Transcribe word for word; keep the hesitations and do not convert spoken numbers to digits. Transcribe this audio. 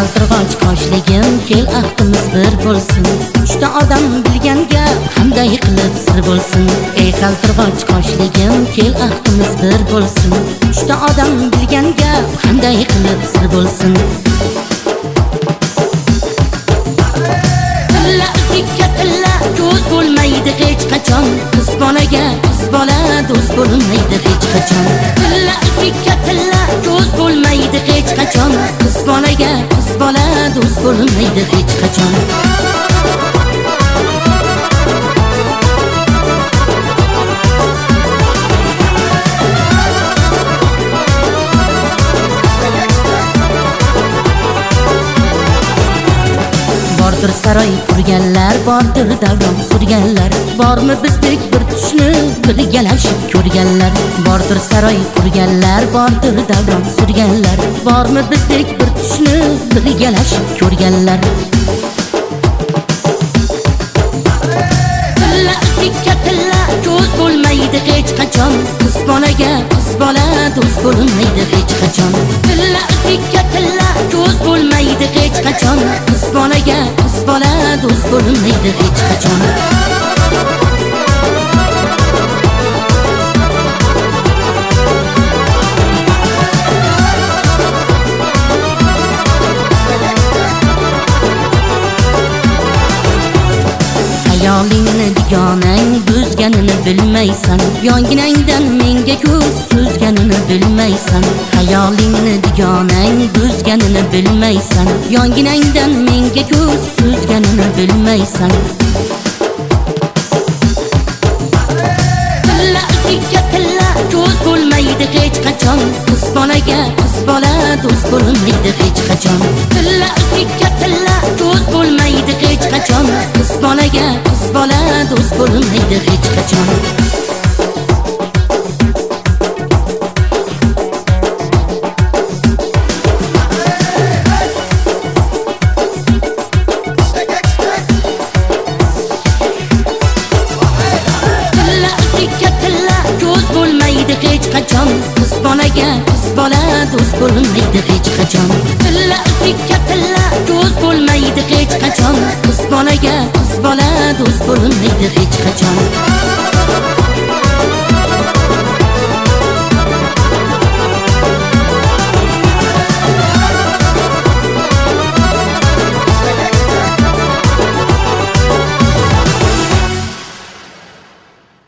qaltirg'och qoshligim, kel ahdimiz bir bo'lsin. Uchta odam bilganga qanday qilib sir bo'lsin. Ey qaltirg'och qoshligim, kel ahdimiz bir bo'lsin. Uchta odam bilganga qanday qilib sir bo'lsin. Tilla ikka tilla do'st bo'lmaydi hech qachon. Qiz bolaga qiz bola do'st bo'lmaydi hech qachon. Tilla ikka tilla do'st bo'lmaydi hech qachon. Qiz bolaga qiz bola do'st bo'lmaydi hech qachon. Bordir saroy qurganlar, bordir davron surganlar. Bormi bizdek bir tushni birgalashib ko'rganlar. Bordir saroy qurganlar, bordir davron surganlar. Bormi bizdek bir tushni birgalashib ko'rganlar. Tilla ikka tilla do'st bo'lmaydi hech qachon. Qiz bolaga qiz bola do'st bo'lmaydi hech qachon. Tilla ikka tilla do'st bo'lmaydi hech qachon. Qiz bolaga qiz bola do'st bo'lmaydi hech qachon. Hayolingni digonang buzganini bilmaysan. Yonginangdan menga ko'z so'zganini bilmaysan. Hayolingni digonang buzganini bilmaysan. Yonginangdan menga ko'z so'zganini bilmaysan. Tilla ikka tilla do'st bo'lmaydi hech qachon. Qiz bolaga qiz bola do'st bo'lmaydi hech qachon. Tilla ikka tilla do'st bo'lmaydi hech qachon. Qiz bolaga qiz bola do'st bo'lmaydi hech qachon. Hech qachon qiz bolaga qiz bola do'st bo'lmaydi hech qachon. Tilla ikka tilla do'st bo'lmaydi hech qachon. Qiz bolaga qiz bola do'st bo'lmaydi hech qachon.